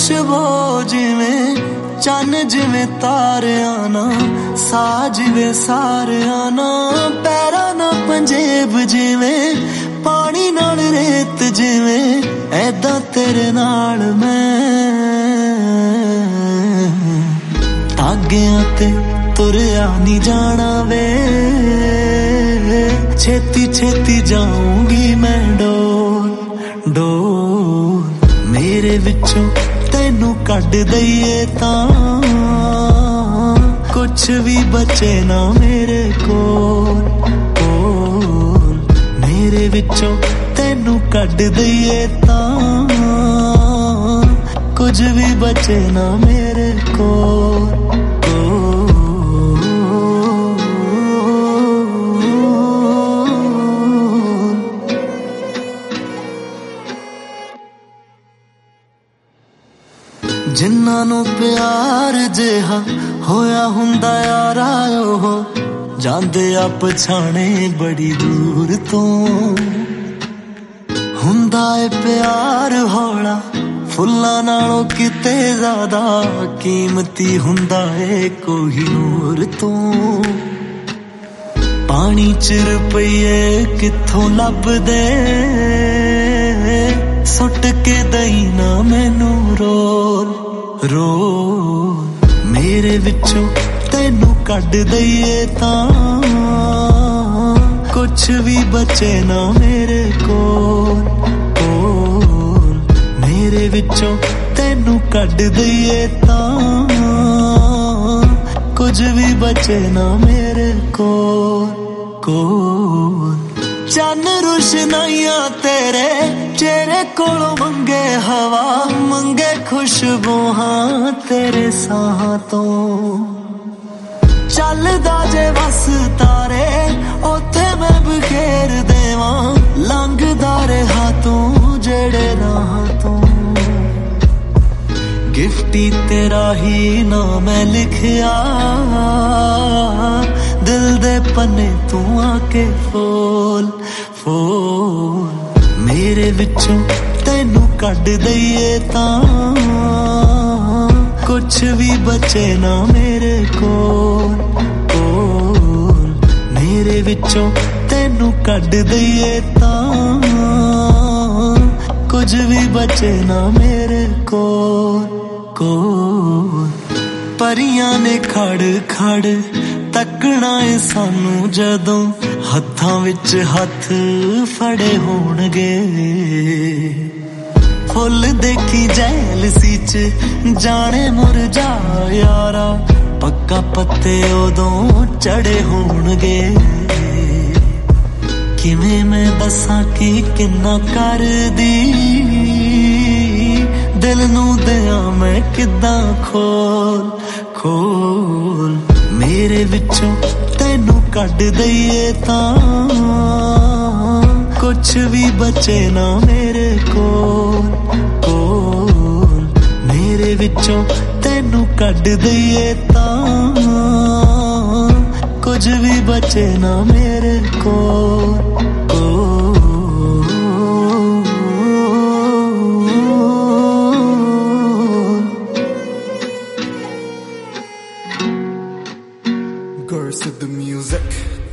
ਖੁਸ਼ਬੂ ਜਿਵੇਂ ਚੰਨ ਜਿਵੇਂ ਤਾਰਿਆਂ ਨਾ ਸਾਜਵੇ ਸਾਰਿਆਂ ਨਾ ਪੈਰਾਂ ਨਾ ਪੰਜੇਬ ਜਿਵੇਂ ਪਾਣੀ ਨਾਲ ਰੇਤ ਜਿਵੇਂ ਐਦਾਂ ਤੇਰੇ ਨਾਲ ਮੈਂ ਤਾਗਿਆਂ ਤੇ ਤੁਰਿਆ ਨਹੀਂ ਜਾਣਾ ਵੇ ਛੇਤੀ ਛੇਤੀ ਜਾਊਂਗੀ ਮੈਂ ਡੋਲ ਡੋਲ ਮੇਰੇ ਵਿੱਚੋਂ ਤੈਨੂੰ ਕੱਢ ਦਈਏ ਤਾਂ ਕੁਛ ਵੀ ਬਚੇ ਨਾ ਮੇਰੇ ਕੋਲ ਕੋਲ ਮੇਰੇ ਵਿੱਚੋਂ ਤੈਨੂੰ ਕੱਢ ਦਈਏ ਤਾਂ ਕੁਝ ਵੀ ਬਚੇ ਨਾ ਮੇਰੇ ਕੋਲ ਜਿਨ੍ਹਾਂ ਨੂੰ ਪਿਆਰ ਜਿਹਾ ਹੋਇਆ ਹੁੰਦਾ ਯਾਰਾ ਉਹ ਜਾਂਦੇ ਆ ਪਛਾਣੇ ਬੜੀ ਦੂਰ ਤੋਂ ਹੁੰਦਾ ਏ ਪਿਆਰ ਹੌਲਾ ਫੁੱਲਾਂ ਨਾਲੋਂ ਕਿਤੇ ਜ਼ਿਆਦਾ ਕੀਮਤੀ ਹੁੰਦਾ ਏ ਕੋਹੀਨੂਰ ਤੋਂ ਪਾਣੀ ਚ ਰੁਪਈਏ ਕਿੱਥੋਂ ਲੱਭਦੇ ਸੁੱਟ ਕੇ ਦਈ ਨਾ ਮੈਨੂੰ ਰੋਲ ਰੋਲ ਮੇਰੇ ਵਿੱਚੋਂ ਤੈਨੂੰ ਕੱਢ ਦਈਏ ਤਾਂ ਕੁਛ ਵੀ ਬਚੇ ਨਾ ਮੇਰੇ ਕੋਲ ਕੋਲ ਮੇਰੇ ਵਿੱਚੋਂ ਤੈਨੂੰ ਕੱਢ ਦਈਏ ਤਾਂ ਕੁਝ ਵੀ ਬਚੇ ਨਾ ਮੇਰੇ ਕੋਲ ਕੋਲ ਚੰਨ ਰੁਸ਼ਨਾਈਆਂ ਤੇਰੇ ਚਿਹਰੇ ਕੋਲੋਂ ਮੰਗੇ ਹਵਾ ਮੰਗੇ ਖੁਸ਼ਬੂਆਂ ਤੇਰੇ ਸਾਹਾਂ ਤੋਂ ਚੱਲਦਾ ਜੇ ਵਸ ਤਾਰੇ ਉੱਥੇ ਮੈਂ ਬਖੇਰ ਦੇਵਾਂ ਲੰਘਦਾ ਰਿਹਾ ਤੂੰ ਜਿਹੜੇ ਰਾਹਾਂ ਤੋਂ ਗਿਫਟੀ ਤੇਰਾ ਹੀ ਨਾ ਮੈਂ ਲਿਖਿਆ ਦਿਲ ਦੇ ਪੰਨੇ ਤੂੰ ਆ ਕੇ ਫੋਲ ਫੋਲ ਮੇਰੇ ਵਿੱਚੋਂ ਤੈਨੂੰ ਕੱਢ ਦਈਏ ਤਾਂ ਕੁਛ ਵੀ ਬਚੇ ਨਾ ਮੇਰੇ ਕੋਲ ਕੋਲ ਮੇਰੇ ਵਿੱਚੋਂ ਤੈਨੂੰ ਕੱਢ ਦਈਏ ਤਾਂ ਕੁਝ ਵੀ ਬਚੇ ਨਾ ਮੇਰੇ ਕੋਲ ਕੋਲ ਪਰੀਆਂ ਨੇ ਖੜ ਖੜ ਤੱਕਣਾ ਏ ਸਾਨੂੰ ਜਦੋਂ ਹੱਥਾਂ ਵਿੱਚ ਹੱਥ ਫੜੇ ਹੋਣਗੇ ਫੁੱਲ ਦੇਖੀ ਜੈਲਸੀ ਚ ਜਾਣੇ ਮੁਰਝਾ ਯਾਰਾ ਪੱਕਾ ਪੱਤੇ ਉਦੋਂ ਚੜੇ ਹੋਣਗੇ ਕਿਵੇਂ ਮੈਂ ਦੱਸਾਂ ਕਿ ਕਿੰਨਾ ਕਰਦੀ ਦਿਲ ਨੂੰ ਦਿਆਂ ਮੈਂ ਕਿੱਦਾਂ ਖੋਲ ਖੋਲ ਮੇਰੇ ਵਿੱਚੋਂ ਤੈਨੂੰ ਕੱਢ ਦਈਏ ਤਾਂ ਕੁਛ ਵੀ ਬਚੇ ਨਾ ਮੇਰੇ ਕੋਲ ਕੋਲ ਮੇਰੇ ਵਿੱਚੋਂ ਤੈਨੂੰ ਕੱਢ ਦਈਏ ਤਾਂ ਕੁਝ ਵੀ ਬਚੇ ਨਾ ਮੇਰੇ ਕੋਲ ਕੋਲ Girls of the music